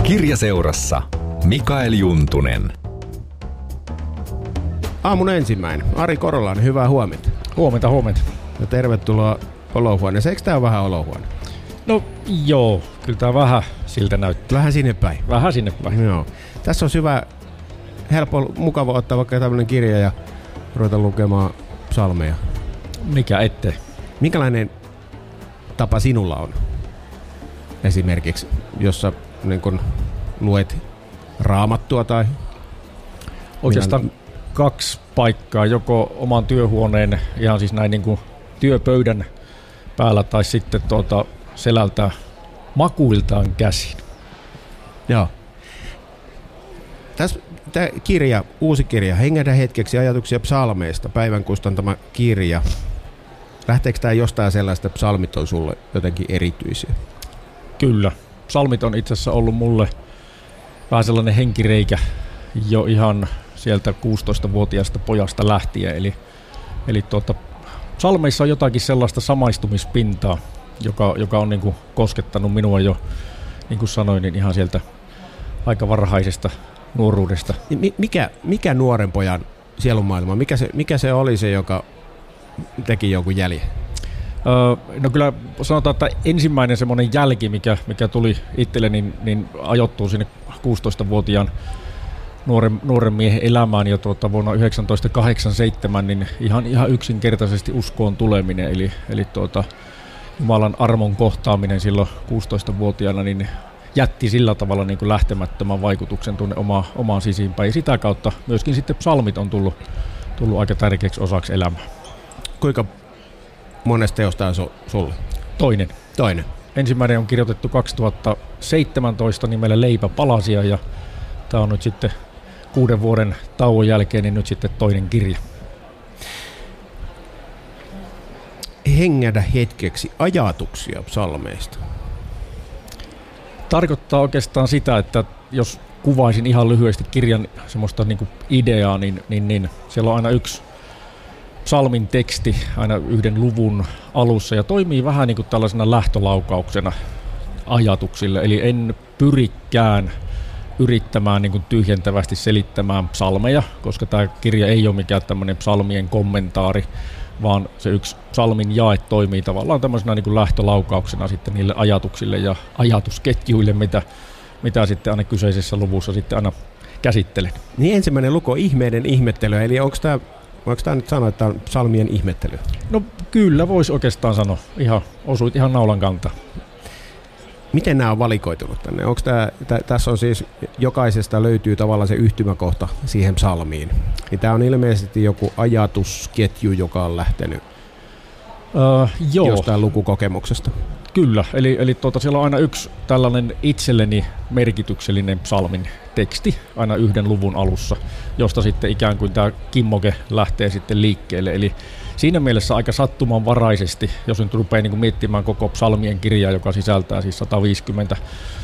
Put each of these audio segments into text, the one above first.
Kirjaseurassa Mikael Juntunen. Aamun ensimmäinen. Ari Korolainen, hyvää huomenta. Huomenta. Ja tervetuloa olohuoneeseen. Eikö tää ole vähän olohuone? No joo, kyllä tää vähän siltä näyttää. Vähän sinne päin. Joo. Tässä on hyvä, helppo, mukava ottaa vaikka tämmönen kirja ja ruveta lukemaan psalmeja. Mikä ettei. Minkälainen tapa sinulla on? Esimerkiksi, jossa niin kun luet raamattua tai... Oikeastaan kaksi paikkaa, joko oman työhuoneen ihan siis näin niin kuin työpöydän päällä tai sitten selältä makuiltaan käsin. Joo. Tämä kirja, uusi kirja, Hengähdä hetkeksi ajatuksia psalmeista, päivän kustantama kirja. Lähteekö tämä jostain sellaista, että psalmit on sulle jotenkin erityisiä? Kyllä. Psalmit on itse asiassa ollut mulle vähän sellainen henkireikä jo ihan sieltä 16-vuotiaasta pojasta lähtien. Eli psalmeissa on jotakin sellaista samaistumispintaa, joka on niin kuin koskettanut minua jo, niin kuin sanoin, niin ihan sieltä aika varhaisesta nuoruudesta. Mikä nuoren pojan sielunmaailma, mikä se oli se, joka teki jonkun jäljen? No kyllä sanotaan, että ensimmäinen semmoinen jälki, mikä tuli itselle, niin ajoittuu sinne 16-vuotiaan nuoren miehen elämään jo vuonna 1987, niin ihan yksinkertaisesti uskoon tuleminen, eli Jumalan armon kohtaaminen silloin 16-vuotiaana, niin jätti sillä tavalla niin kuin lähtemättömän vaikutuksen tuonne omaan sisimpään, ja sitä kautta myöskin sitten psalmit on tullut aika tärkeäksi osaksi elämää. Kuinka monesta teosta on sulle? Toinen. Ensimmäinen on kirjoitettu 2017 nimellä Leipä palasia, ja tämä on nyt sitten 6 vuoden tauon jälkeen niin nyt sitten toinen kirja. Hengähdä hetkeksi ajatuksia psalmeista. Tarkoittaa oikeastaan sitä, että jos kuvaisin ihan lyhyesti kirjan semmoista niin kuin ideaa, niin siellä on aina yksi psalmin teksti aina yhden luvun alussa ja toimii vähän niin kuin tällaisena lähtölaukauksena ajatuksille. Eli en pyrikään yrittämään niin kuin tyhjentävästi selittämään psalmeja, koska tämä kirja ei ole mikään tämmöinen psalmien kommentaari, vaan se yksi psalmin jae toimii tavallaan tämmöisenä niin kuin lähtölaukauksena sitten niille ajatuksille ja ajatusketjuille, mitä sitten aina kyseisessä luvussa sitten aina käsittelen. Niin ensimmäinen luku on ihmeiden ihmettelyä, eli voiko tämä nyt sanoa, että tämä on psalmien ihmettely? No kyllä voisi oikeastaan sanoa. Osuit ihan naulan kantaan. Miten nämä on valikoitunut tänne? Tässä on siis, jokaisesta löytyy tavallaan se yhtymäkohta siihen psalmiin. Niin tämä on ilmeisesti joku ajatusketju, joka on lähtenyt jostain lukukokemuksesta. Kyllä, eli siellä on aina yksi tällainen itselleni merkityksellinen psalmin teksti aina yhden luvun alussa, josta sitten ikään kuin tämä kimmoke lähtee sitten liikkeelle. Eli siinä mielessä aika sattumanvaraisesti, jos nyt rupeaa niin kuin miettimään koko psalmien kirjaa, joka sisältää siis 150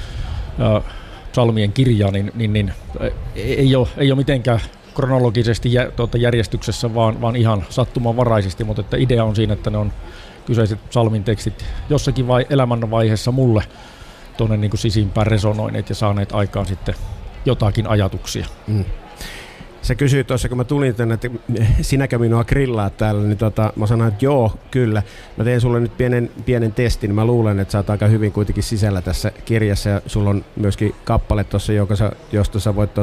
psalmien kirjaa, niin ei ole mitenkään kronologisesti järjestyksessä, vaan ihan sattumanvaraisesti, mutta että idea on siinä, että ne on kyseiset psalmin tekstit jossakin elämänvaiheessa mulle tuonne niin kuin sisimpään resonoineet ja saaneet aikaan sitten jotakin ajatuksia. Sä kysyit tuossa, kun mä tulin tänne, että sinäkö minua grillaat täällä, niin mä sanoin, että joo, kyllä. Mä teen sulle nyt pienen testin. Mä luulen, että sä oot aika hyvin kuitenkin sisällä tässä kirjassa ja sulla on myöskin kappale tuossa, josta sä voit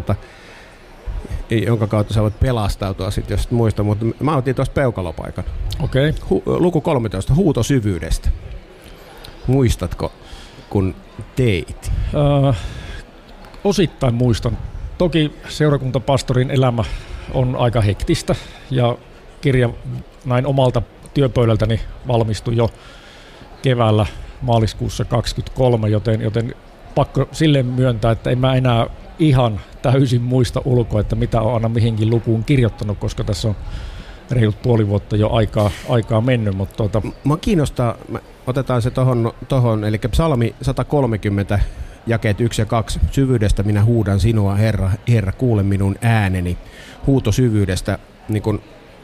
jonka kautta sä voit pelastautua sit, jos et muista, mutta mä otin tuosta peukalopaikan. Okei. Luku 13, huuto syvyydestä. Muistatko, kun teit? Osittain muistan. Toki seurakuntapastorin elämä on aika hektistä ja kirja näin omalta työpöydältäni valmistui jo keväällä maaliskuussa 2023, joten pakko silleen myöntää, että en mä enää ihan täysin muista ulkoa, että mitä on aina mihinkin lukuun kirjoittanut, koska tässä on reilut puoli vuotta jo aikaa mennyt. Mutta Mä kiinnostaa, otetaan se tohon, eli psalmi 130, jakeet 1 ja 2. Syvyydestä minä huudan sinua, Herra, kuule minun ääneni. Huuto syvyydestä, niin kun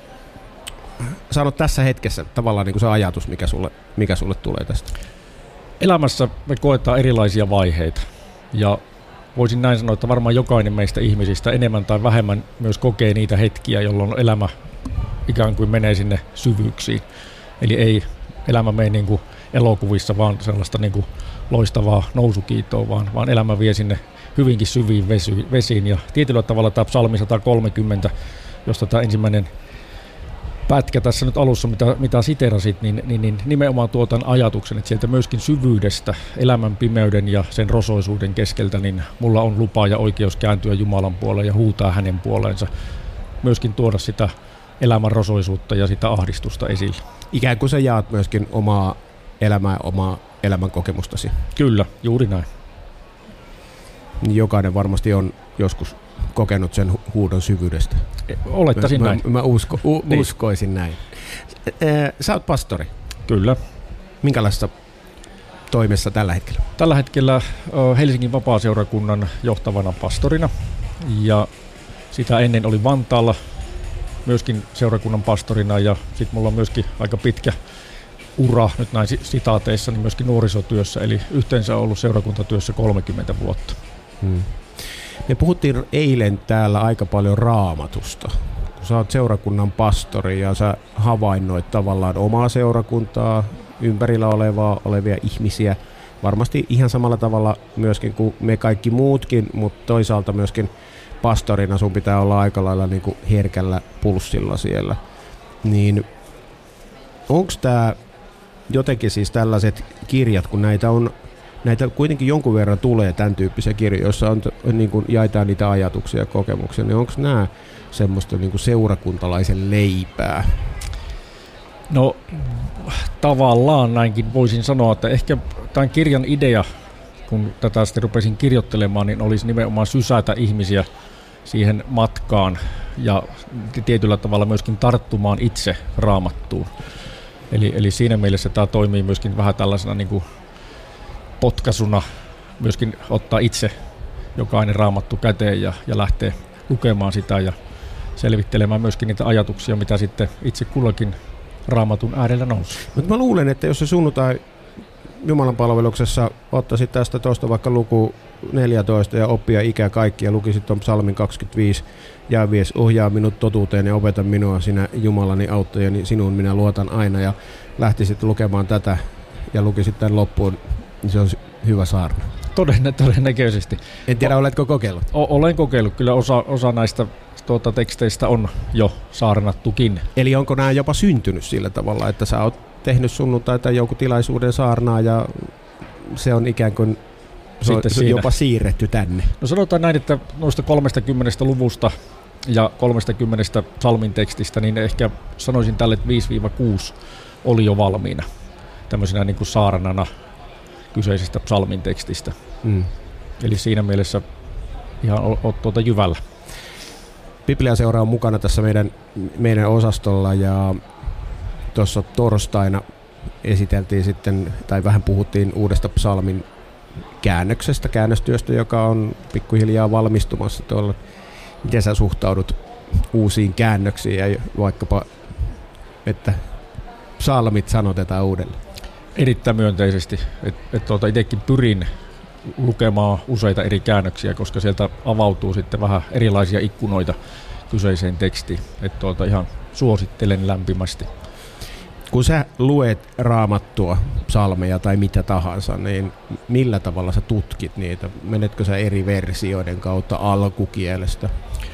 sano tässä hetkessä tavallaan niin kuin se ajatus, mikä sulle tulee tästä. Elämässä me koetaan erilaisia vaiheita ja voisin näin sanoa, että varmaan jokainen meistä ihmisistä enemmän tai vähemmän myös kokee niitä hetkiä, jolloin elämä ikään kuin menee sinne syvyyksiin. Eli ei elämä mene niin kuin elokuvissa, vaan sellaista niin kuin loistavaa nousukiitoa, vaan elämä vie sinne hyvinkin syviin vesiin. Ja tietyllä tavalla tämä psalmi 130, josta tämä ensimmäinen pätkä tässä nyt alussa, mitä siterasit, niin nimenomaan tuo tämän ajatuksen, että sieltä myöskin syvyydestä, elämän pimeyden ja sen rosoisuuden keskeltä, niin mulla on lupa ja oikeus kääntyä Jumalan puoleen ja huutaa hänen puoleensa. Myöskin tuoda sitä elämän rosoisuutta ja sitä ahdistusta esille. Ikään kuin sä jaat myöskin omaa elämää, omaa elämän kokemustasi. Kyllä, juuri näin. Jokainen varmasti on joskus kokenut sen huudon syvyydestä. Olettaisin näin. Mä uskoisin näin. Sä oot pastori. Kyllä. Minkälaisessa toimessa tällä hetkellä? Tällä hetkellä Helsingin vapaaseurakunnan johtavana pastorina. Ja sitä ennen oli Vantaalla myöskin seurakunnan pastorina. Ja sitten mulla on myöskin aika pitkä ura nyt näin sitaateissa, niin myöskin nuorisotyössä. Eli yhteensä on ollut seurakuntatyössä 30 vuotta. Me puhuttiin eilen täällä aika paljon Raamatusta. Kun sä oot seurakunnan pastori ja sä havainnoit tavallaan omaa seurakuntaa, ympärillä olevia ihmisiä, varmasti ihan samalla tavalla myöskin kuin me kaikki muutkin, mutta toisaalta myöskin pastorina sun pitää olla aika lailla niin kuin herkällä pulssilla siellä. Niin onko tää jotenkin siis tällaiset kirjat, kun näitä kuitenkin jonkun verran tulee tämän tyyppisiä kirjoja, joissa on, niin kuin jaetaan niitä ajatuksia ja kokemuksia, niin onko nämä semmoista niin kuin seurakuntalaisen leipää? No tavallaan näinkin voisin sanoa, että ehkä tämän kirjan idea, kun tätä sitten rupesin kirjoittelemaan, niin olisi nimenomaan sysätä ihmisiä siihen matkaan ja tietyllä tavalla myöskin tarttumaan itse Raamattuun. Eli siinä mielessä tämä toimii myöskin vähän tällaisena niin kuin potkaisuna, myöskin ottaa itse jokainen Raamattu käteen ja lähtee lukemaan sitä ja selvittelemään myöskin niitä ajatuksia, mitä sitten itse kullakin Raamatun äärellä nousee. Mutta mä luulen, että jos se sunnuntai Jumalan palveluksessa ottaisit tästä tuosta vaikka luku 14 ja oppia ikä kaikki ja lukisit tuon psalmin 25, ja vies ohjaa minut totuuteen ja opeta minua sinä Jumalani auttajani, sinuun minä luotan aina, ja lähtisit lukemaan tätä ja lukisit tämän loppuun, niin se on hyvä saarna. Todennäköisesti. En tiedä, oletko kokeillut? Olen kokeillut. Kyllä osa näistä teksteistä on jo saarnattukin. Eli onko nämä jopa syntynyt sillä tavalla, että sä oot tehnyt sunnuntai tai joku tilaisuuden saarnaa ja se on ikään kuin jopa siirretty tänne? No sanotaan näin, että noista 30 luvusta ja 30 psalmin tekstistä, niin ehkä sanoisin tälle, että 5-6 oli jo valmiina tämmöisenä niin kuin saarnana kyseisestä psalmin tekstistä. Eli siinä mielessä ihan oot jyvällä. Bibliaseura on mukana tässä meidän osastolla ja tuossa torstaina esiteltiin sitten, tai vähän puhuttiin uudesta psalmin käännöstyöstä, joka on pikkuhiljaa valmistumassa tuolla. Miten sä suhtaudut uusiin käännöksiin ja vaikkapa, että psalmit sanotetaan uudelleen? Erittäin myönteisesti. Itsekin pyrin lukemaan useita eri käännöksiä, koska sieltä avautuu sitten vähän erilaisia ikkunoita kyseiseen tekstiin. Ihan suosittelen lämpimästi. Kun sä luet Raamattua, psalmeja tai mitä tahansa, niin millä tavalla sä tutkit niitä? Menetkö sä eri versioiden kautta alkukielestä?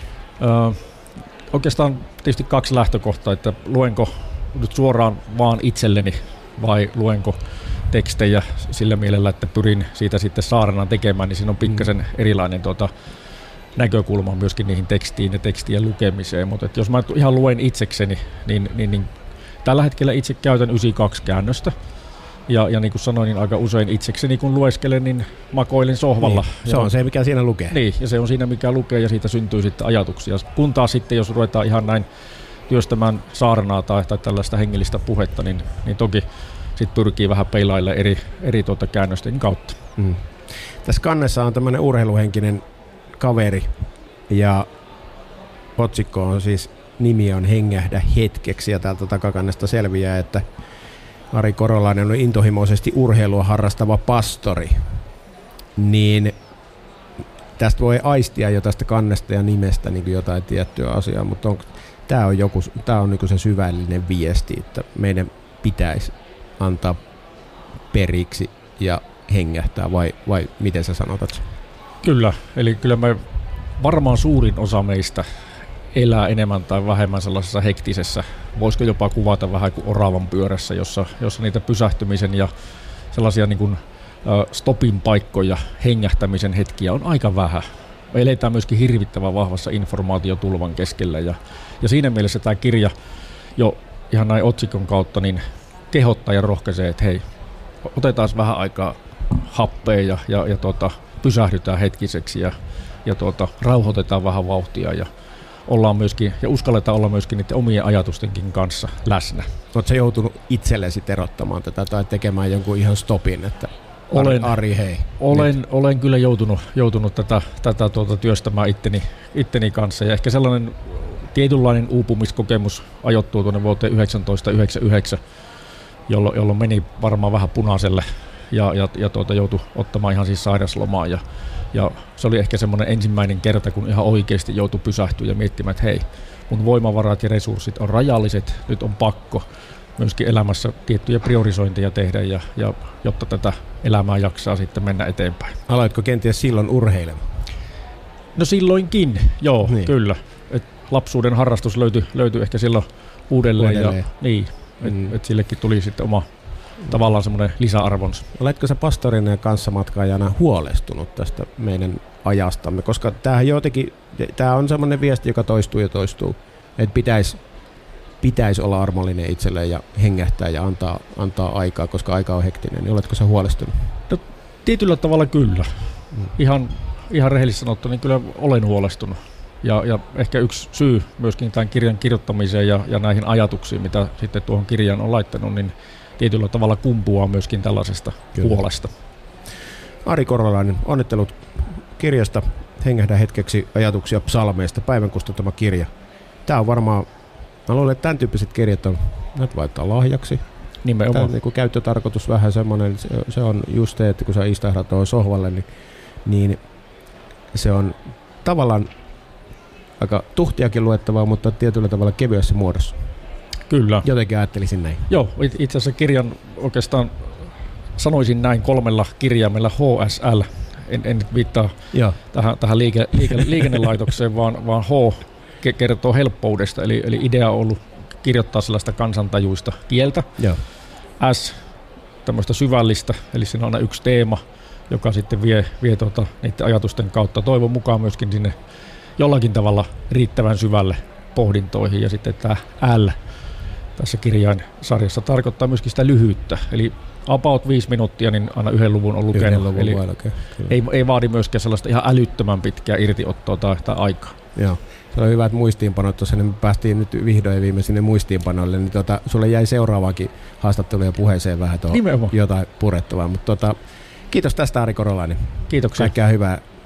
Oikeastaan tietysti 2 lähtökohtaa, että luenko nyt suoraan vaan itselleni vai luenko tekstejä sillä mielellä, että pyrin siitä sitten saarnaan tekemään, niin siinä on pikkasen erilainen näkökulma myöskin niihin tekstiin ja tekstien lukemiseen. Mutta jos mä ihan luen itsekseni, niin tällä hetkellä itse käytän 92 käännöstä. Ja niin kuin sanoin, niin aika usein itsekseni kun lueskelen, niin makoilen sohvalla. Niin, se on se, mikä siinä lukee. Niin, ja se on siinä, mikä lukee, ja siitä syntyy sitten ajatuksia. Kun taas sitten, jos ruvetaan ihan näin työstämään saarnaa tai tällaista hengellistä puhetta, niin toki sitten pyrkii vähän peilailla eri käännösten kautta. Tässä kannessa on tämmöinen urheiluhenkinen kaveri, ja otsikko on siis, nimi on Hengähdä hetkeksi, ja täältä takakannesta selviää, että Ari Korolainen on intohimoisesti urheilua harrastava pastori. Niin tästä voi aistia jo tästä kannesta ja nimestä niin jotain tiettyä asiaa, mutta tämä on niin se syvällinen viesti, että meidän pitäisi antaa periksi ja hengähtää, vai miten sä sanotat? Kyllä, eli kyllä me varmaan suurin osa meistä elää enemmän tai vähemmän sellaisessa hektisessä, voisiko jopa kuvata vähän kuin oravan pyörässä, jossa niitä pysähtymisen ja sellaisia niin kuin stopin paikkoja, hengähtämisen hetkiä on aika vähän. Me eletään myöskin hirvittävän vahvassa informaatiotulvan keskellä ja siinä mielessä tämä kirja jo ihan näin otsikon kautta niin kehottaa ja rohkaisee, että hei, otetaan vähän aikaa happea ja pysähdytään hetkiseksi ja rauhoitetaan vähän vauhtia ja ollaan myöskin ja uskalletaan olla myöskin niiden omien ajatustenkin kanssa läsnä. Oletko joutunut itsellesi erottamaan tätä tai tekemään jonkun ihan stopin, että Ari hei? Olen kyllä joutunut tätä työstämään itteni kanssa ja ehkä sellainen tietynlainen uupumiskokemus ajoittuu tuonne vuoteen 1999, jolloin meni varmaan vähän punaiselle ja joutui ottamaan ihan siis sairaslomaa ja se oli ehkä semmoinen ensimmäinen kerta, kun ihan oikeasti joutui pysähtyä ja miettimään, että hei, mun voimavarat ja resurssit on rajalliset, nyt on pakko myöskin elämässä tiettyjä priorisointeja tehdä, ja jotta tätä elämää jaksaa sitten mennä eteenpäin. Aloitko kenties silloin urheilemaan? No silloinkin, joo, niin. Kyllä. Et lapsuuden harrastus löytyi ehkä silloin uudelleen. Ja niin, et sillekin tuli sitten oma tavallaan semmoinen lisäarvonsa. Oletko sä pastorina ja kanssamatkaajana huolestunut tästä meidän ajastamme? Koska tämä on semmoinen viesti, joka toistuu ja toistuu, että pitäisi olla armollinen itselleen ja hengähtää ja antaa aikaa, koska aika on hektinen. Niin oletko sä huolestunut? No, tietyllä tavalla kyllä. Ihan rehellisesti sanottu, niin kyllä olen huolestunut. Ja ehkä yksi syy myöskin tämän kirjan kirjoittamiseen ja näihin ajatuksiin, mitä sitten tuohon kirjaan on laittanut, niin tietyllä tavalla kumpuaa myöskin tällaisesta huolesta. Ari Korolainen, onnittelut kirjasta. Hengähdä hetkeksi ajatuksia psalmeista, päivän kustanttama kirja. Tämä on varmaan, mä luulen, että tämän tyyppiset kirjat on, näitä laittaa lahjaksi. Nimenomaan. Tämä niin käyttötarkoitus vähän semmoinen, se on just se, että kun sä istahdat tuohon sohvalle, niin se on tavallaan aika tuhtiakin luettavaa, mutta tietyllä tavalla kevyessä muodossa. Kyllä. Jotenkin ajattelisin näin. Joo, itse asiassa kirjan oikeastaan sanoisin näin 3 kirjaimella HSL. En nyt viittaa tähän liikennelaitokseen, vaan H kertoo helppoudesta. Eli idea on ollut kirjoittaa sellaista kansantajuista kieltä. Joo. S tämmöistä syvällistä, eli siinä on aina yksi teema, joka sitten vie niiden ajatusten kautta toivon mukaan myöskin sinne jollakin tavalla riittävän syvälle pohdintoihin. Ja sitten tämä L tässä kirjainsarjassa tarkoittaa myöskin sitä lyhyyttä. Eli about 5 minuuttia, niin aina 1 luvun on lukenut. Eli ei vaadi myöskään sellaista ihan älyttömän pitkää irtiottoa tai aikaa. Joo. Se on hyvät muistiinpanot tuossa, niin me päästiin nyt vihdoin viime sinne muistiinpanoille, niin sulle jäi seuraavaankin haastatteluun ja puheeseen vähän jotain purettavaa. Mutta kiitos tästä, Ari Korolainen. Kiitoksia. Kaikkea hyvää